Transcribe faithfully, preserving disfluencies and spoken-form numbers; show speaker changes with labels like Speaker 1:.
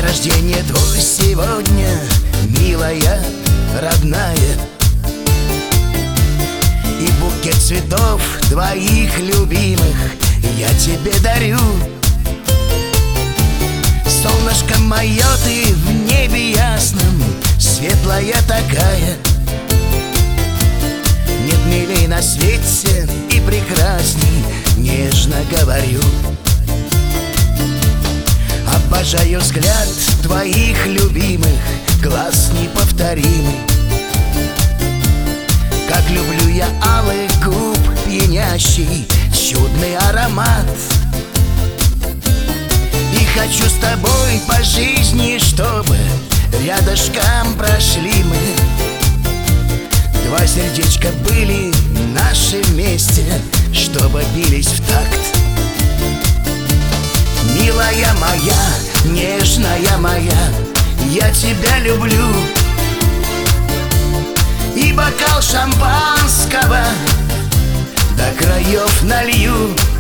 Speaker 1: рождения твой сегодня, милая, родная. И букет цветов твоих любимых я тебе дарю. Солнышко мое, ты в небе ясном, светлая такая. Нет милей на свете и прекрасней, нежно говорю. Обожаю взгляд твоих любимых, глаз неповторимый. Как люблю я алых губ пьянящий, чудный аромат. И хочу с тобой по жизни, чтобы рядышком прошли мы. Два сердечка были наши вместе, чтобы бились в такт. Милая моя, нежная моя, я тебя люблю. И бокал шампанского до краев налью.